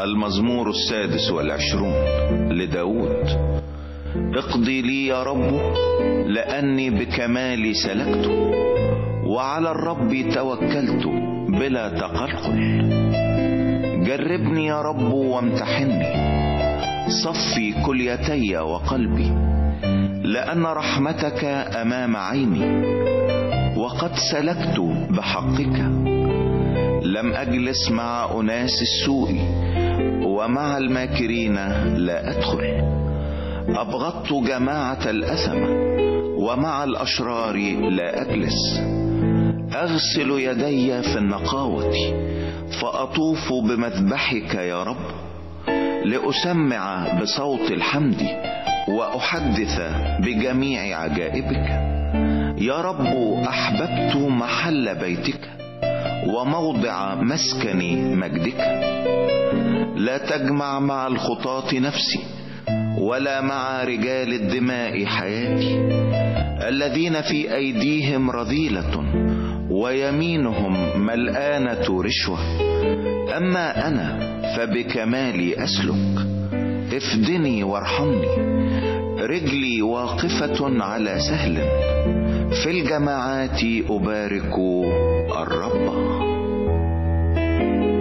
المزمور 26 لداود. اقضي لي يا رب لأني بكمالي سلكت، وعلى الرب توكلت بلا تقلقل. جربني يا رب وامتحني، صفي كليتي وقلبي، لأن رحمتك أمام عيني، وقد سلكت بحقك. لم أجلس مع أناس السوء، ومع الماكرين لا أدخل. أبغضت جماعة الأثم، ومع الأشرار لا أجلس. أغسل يدي في النقاوة، فأطوف بمذبحك يا رب، لأسمع بصوت الحمد وأحدث بجميع عجائبك. يا رب أحببت محل بيتك وموضع مسكن مجدك. لا تجمع مع الخطاة نفسي، ولا مع رجال الدماء حياتي، الذين في أيديهم رذيلة ويمينهم ملآنة رشوة. أما أنا فبكمالي أسلك، افدني وارحمني. رجلي واقفة على سهل، في الجماعات أبارك الرب.